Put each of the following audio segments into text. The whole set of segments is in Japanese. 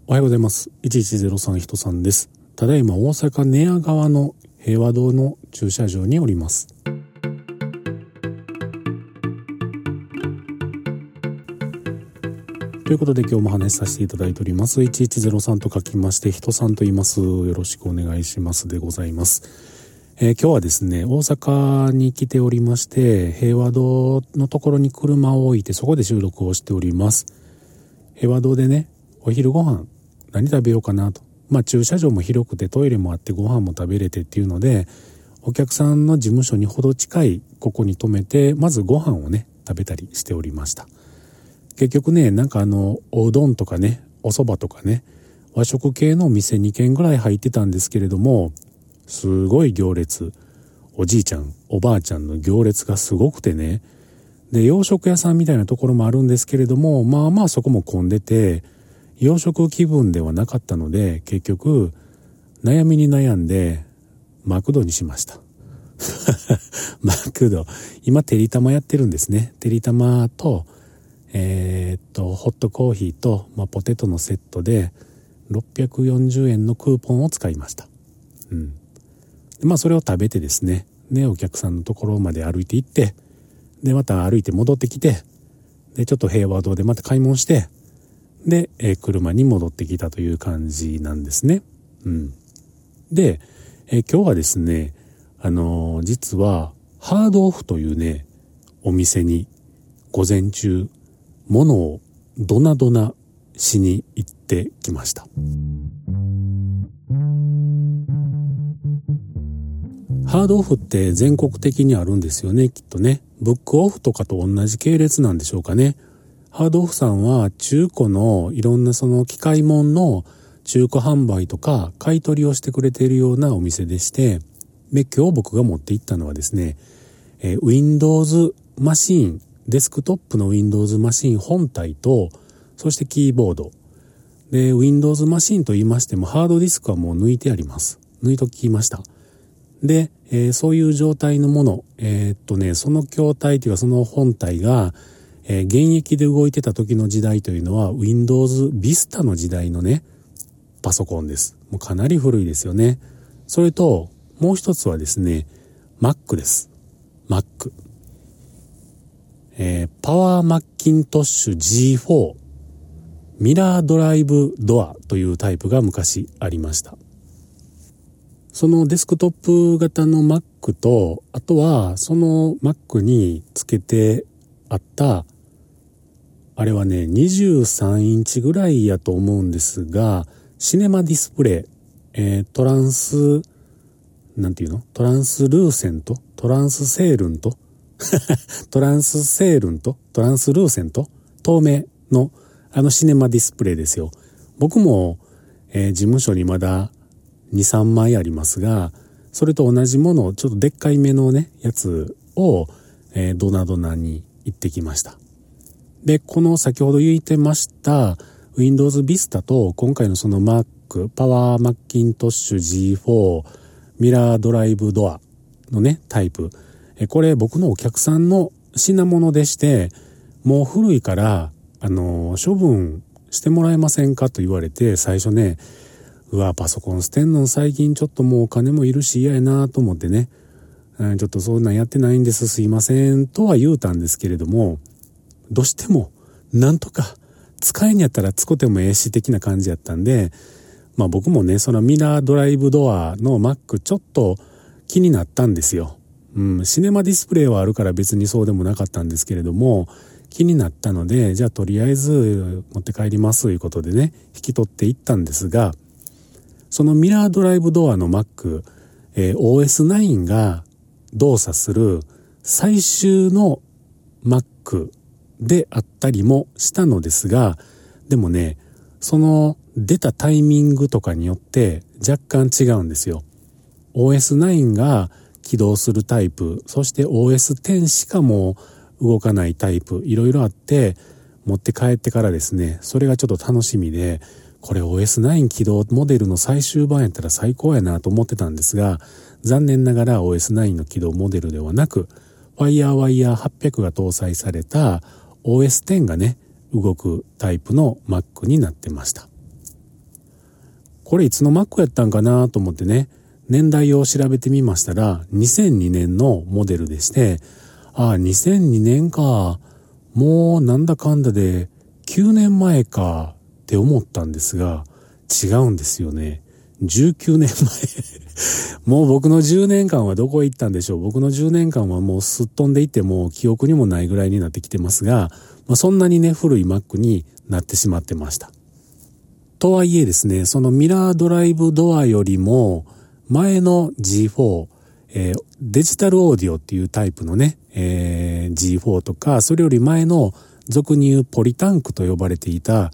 おはようございます。1103人さんです。ただいま大阪寝屋川の平和堂の駐車場におります。ということで今日も話させていただいております。1103と書きまして人さんと言います。よろしくお願いしますでございます。今日はですね、大阪に来ておりまして、平和堂のところに車を置いてそこで収録をしております。平和堂でね、お昼ご飯何食べようかなと。駐車場も広くてトイレもあってご飯も食べれてっていうので、お客さんの事務所にほど近いここに泊めて、まずご飯をね食べたりしておりました。結局ね、おうどんとかね、お蕎麦とかね、和食系のお店2軒ぐらい入ってたんですけれども、すごい行列、おじいちゃんおばあちゃんの行列がすごくてね、で洋食屋さんみたいなところもあるんですけれども、そこも混んでて洋食気分ではなかったので、結局悩みに悩んでマクドにしましたマクド、今てりたまやってるんですね。てりたまとホットコーヒーと、ポテトのセットで640円のクーポンを使いました。それを食べてですね、お客さんのところまで歩いて行って、でまた歩いて戻ってきて、でちょっと平和堂でまた買い物して、で、車に戻ってきたという感じなんですね。で、今日はですね、実はハードオフというねお店に午前中物をドナドナしに行ってきました。ハードオフって全国的にあるんですよね、きっとね。ブックオフとかと同じ系列なんでしょうかね。ハードオフさんは中古のいろんなその機械物の中古販売とか買い取りをしてくれているようなお店でして、で今日僕が持って行ったのはですね、Windows マシーン、デスクトップの Windows マシーン本体と、そしてキーボードで、 Windows マシーンと言いましてもハードディスクはもう抜いてあります。抜いときました。で、そういう状態のもの、その筐体というかその本体が、現役で動いてた時の時代というのは Windows Vista の時代のねパソコンです。もうかなり古いですよね。それともう一つはですね Mac です。 Mac、パワーマッキントッシュ G4 ミラードライブドアというタイプが昔ありました。そのデスクトップ型の Mac と、あとはその Mac につけてあったあれはね23インチぐらいやと思うんですが、シネマディスプレイ、トランスルーセント、トランスセールントトランスセールント、トランスルーセント、透明のシネマディスプレイですよ。僕も、事務所にまだ 2,3 枚ありますが、それと同じものをちょっとでっかいめのねやつを、ドナドナに行ってきました。でこの先ほど言ってました Windows Vista と今回のその Mac パワーマッキントッシュ G4 ミラードライブドアのねタイプ、これ僕のお客さんの品物でして、もう古いから処分してもらえませんかと言われて、最初ね、パソコン捨てんの最近ちょっともうお金もいるし嫌やなと思ってね、ちょっとそんなんやってないんです、すいませんとは言うたんですけれども、どうしてもなんとか使いにやったら使ってもええし的な感じやったんで、僕もねそのミラードライブドアの Mac ちょっと気になったんですよ。シネマディスプレイはあるから別にそうでもなかったんですけれども、気になったので、じゃあとりあえず持って帰りますということでね引き取っていったんですが、そのミラードライブドアの Mac、OS9 が動作する最終の Macであったりもしたのですが、でもねその出たタイミングとかによって若干違うんですよ。 OS9 が起動するタイプ、そして OS10 しかもう動かないタイプ、いろいろあって、持って帰ってからですね、それがちょっと楽しみで、これ OS9 起動モデルの最終版やったら最高やなと思ってたんですが、残念ながら OS9 の起動モデルではなく FireWire800 が搭載された OS10 がね動くタイプの Mac になってました。 これいつの Mac やったんかなと思ってね、年代を調べてみましたら、2002年のモデルでして、2002年か、もうなんだかんだで9年前かって思ったんですが、違うんですよね。19年前。もう僕の10年間はどこへ行ったんでしょう。僕の10年間はもうすっ飛んでいってもう記憶にもないぐらいになってきてますが、そんなにね、古い Mac になってしまってました。とはいえですね、そのミラードライブドアよりも前の G4、デジタルオーディオっていうタイプのね、G4 とか、それより前の俗に言うポリタンクと呼ばれていた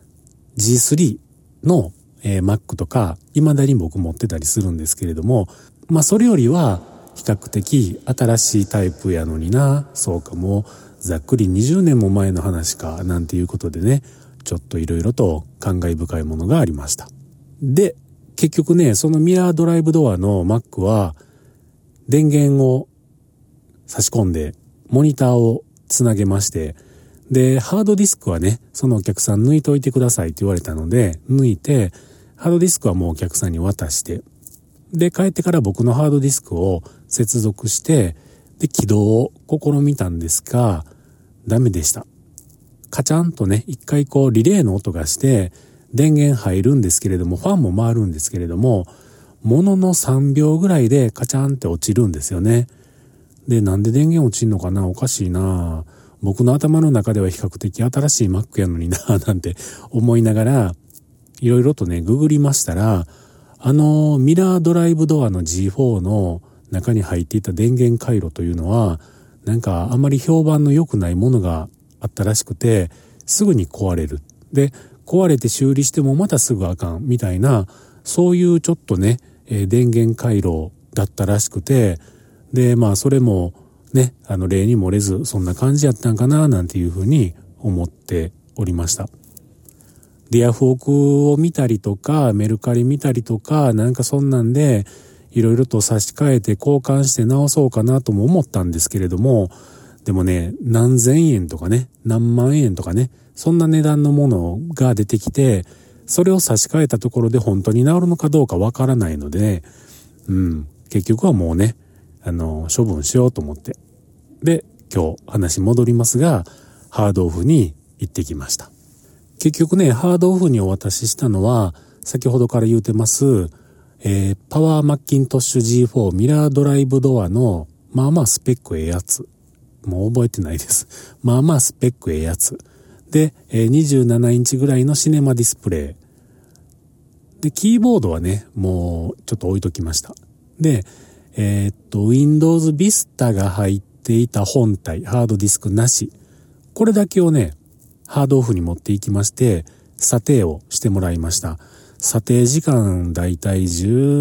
G3 の、Mac とか、未だに僕持ってたりするんですけれども、それよりは比較的新しいタイプやのにな、そうかもうざっくり20年も前の話か、なんていうことでね、ちょっといろいろと感慨深いものがありました。で、結局ね、そのミラードライブドアの Mac は電源を差し込んでモニターをつなげまして、で、ハードディスクはね、そのお客さん抜いといてくださいって言われたので、抜いて、ハードディスクはもうお客さんに渡して、で、帰ってから僕のハードディスクを接続して、で、起動を試みたんですが、ダメでした。カチャンとね、一回リレーの音がして、電源入るんですけれども、ファンも回るんですけれども、ものの3秒ぐらいでカチャンって落ちるんですよね。で、なんで電源落ちんのかな、おかしいな。僕の頭の中では比較的新しい Mac やのにな、なんて思いながら、いろいろとね、ググりましたら、ミラードライブドアの G4 の中に入っていた電源回路というのは、なんかあまり評判の良くないものがあったらしくて、すぐに壊れる。で、壊れて修理してもまたすぐあかんみたいな、そういうちょっとね、電源回路だったらしくて、で、それもね、例に漏れずそんな感じやったんかななんていうふうに思っておりました。で、ヤフオクを見たりとか、メルカリ見たりとか、なんかそんなんで、いろいろと差し替えて交換して直そうかなとも思ったんですけれども、でもね、何千円とかね、何万円とかね、そんな値段のものが出てきて、それを差し替えたところで本当に治るのかどうかわからないので、結局はもうね、処分しようと思って。で、今日話戻りますが、ハードオフに行ってきました。結局ね、ハードオフにお渡ししたのは、先ほどから言うてます、パワーマッキントッシュ G4 ミラードライブドアの、スペックええやつ。もう覚えてないです。スペックええやつ。で、27インチぐらいのシネマディスプレイ。で、キーボードはね、もうちょっと置いときました。で、Windows Vista が入っていた本体、ハードディスクなし。これだけをね、ハードオフに持っていきまして、査定をしてもらいました。査定時間だいたい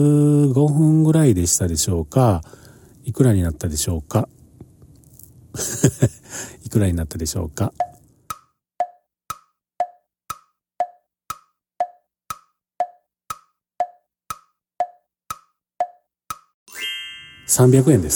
15分ぐらいでしたでしょうか。いくらになったでしょうか。いくらになったでしょうか。300円です。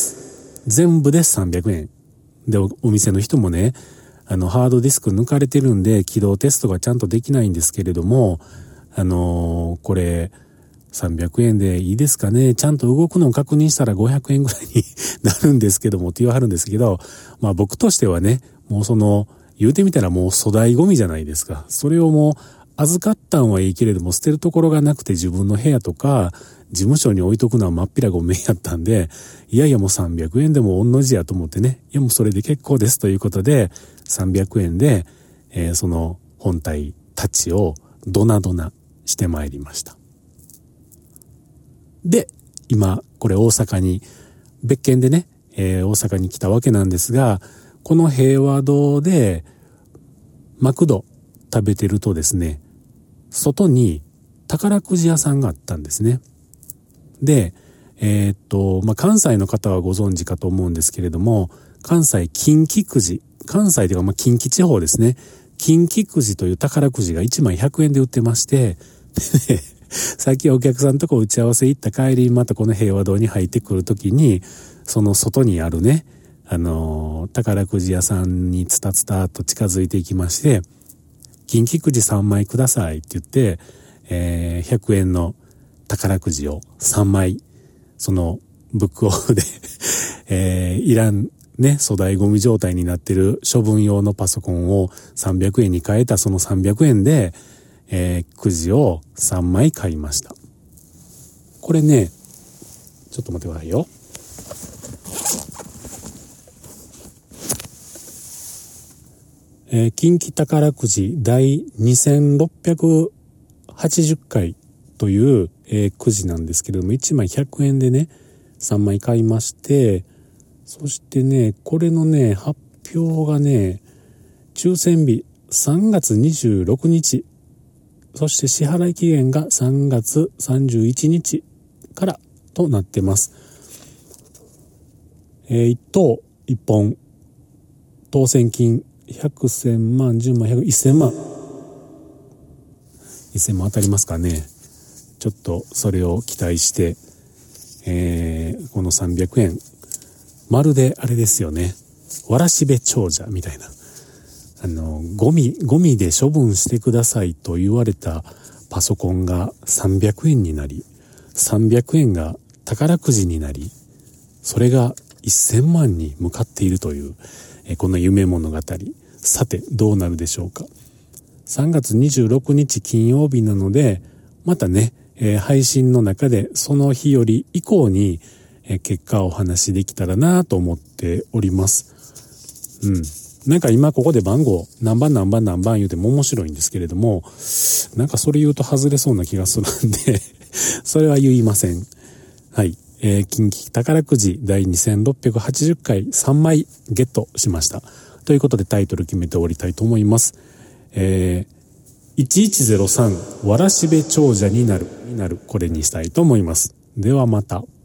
全部で300円。で、お店の人もね、ハードディスク抜かれてるんで、起動テストがちゃんとできないんですけれども、これ、300円でいいですかね。ちゃんと動くのを確認したら500円ぐらいになるんですけども、って言わはるんですけど、僕としてはね、もう言うてみたらもう粗大ゴミじゃないですか。それをもう、預かったんはいいけれども、捨てるところがなくて自分の部屋とか、事務所に置いとくのはまっぴらごめんやったんで、いやいやもう300円でも同じやと思ってね、いやもうそれで結構ですということで、300円で、その本体たちをドナドナしてまいりました。で、今、これ大阪に、別件でね、大阪に来たわけなんですが、この平和堂で、マクド食べてるとですね、外に宝くじ屋さんがあったんですね。で、関西の方はご存知かと思うんですけれども、関西近畿くじ、関西というか近畿地方ですね、近畿くじという宝くじが1枚100円で売ってまして、でさっきお客さんとこ打ち合わせ行った帰りにまたこの平和堂に入ってくるときに、その外にあるね、宝くじ屋さんにツタツタと近づいていきまして、近畿くじ3枚くださいって言って、 100円の宝くじを3枚、そのブックオフで、いらんね、粗大ゴミ状態になってる処分用のパソコンを300円に変えたその300円で、くじを3枚買いました。これね、ちょっと待ってくださいよ。近畿宝くじ第2680回という、くじなんですけれども、1枚100円でね、3枚買いまして、そしてね、これのね、発表がね、抽選日3月26日、そして支払い期限が3月31日からとなってます。1等1本、当選金100、1000万、10万、100、1000万。1000万当たりますかね。ちょっとそれを期待して、この300円。まるであれですよね。わらしべ長者みたいな。ゴミで処分してくださいと言われたパソコンが300円になり、300円が宝くじになり、それが1000万に向かっているという、この夢物語。さて、どうなるでしょうか。3月26日金曜日なので、またね、配信の中でその日より以降に、結果をお話しできたらなと思っております。なんか今ここで番号何番言うても面白いんですけれども、なんかそれ言うと外れそうな気がするんでそれは言いません。はい。近畿宝くじ第2680回3枚ゲットしました。ということでタイトル決めて終わりたいと思います。1103わらしべ長者になる。これにしたいと思います。ではまた。